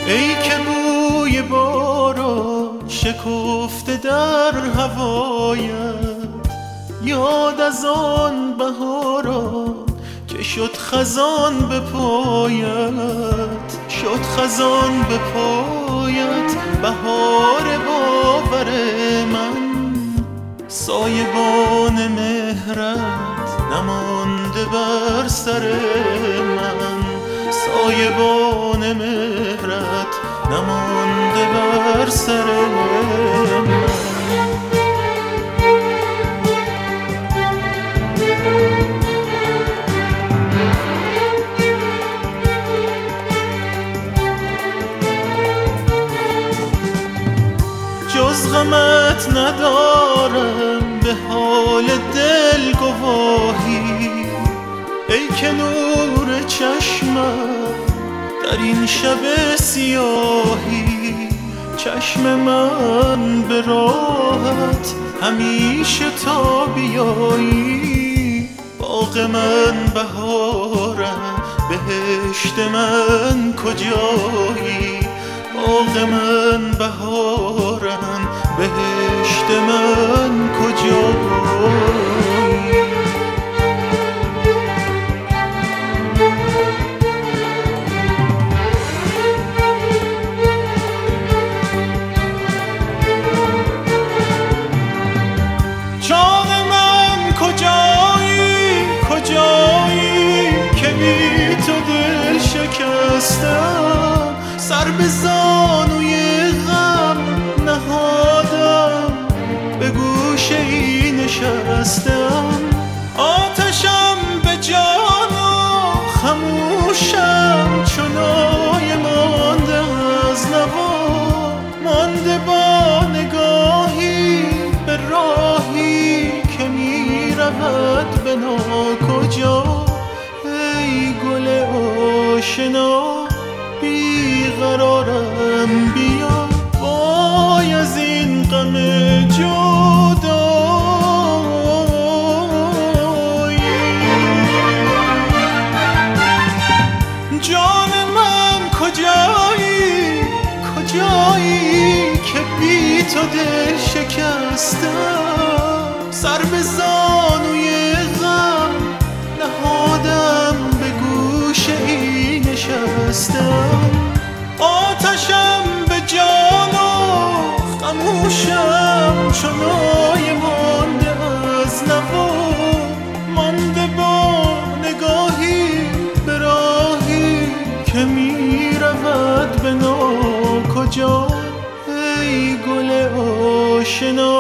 ای که بوی باران شکفته در هوایت، یاد از آن بهاران که شد خزان به پایت، شد خزان به پایت. بهار باور من، سایبان مهرت نمانده بر سر من، سایبان مهرت نمانده بر سر من. جز غمت ندارم به حال دل گواهی، ای که نور چشمم در این شب سیاهی. چشم من به راحت همیشه تا بیایی، باغ من بهارم بهشت من کجایی، باغ من بهارم بهشت من کجایی. جان من کجایی، کجایی که بی تو دل شکستم، سر به زانوی غم نهادم به گوشه ای نشستم. آتشم به جان و خموشم چنای مانده از نوا، مانده با نگاهی به راهی که می رود به ناکجا. ای گل آشنا بیقرارم، بیا وای از این غم جدایی. جان من کجایی، کجایی که بی تو دل شکستم، سر به زانوی غم نهادم به گوشه ای نشستم. آتشم به جان و خموشم چنای مانده از نوا، مانده با نگاهی به راهی که می رود به ناکجا. ای گل آشنا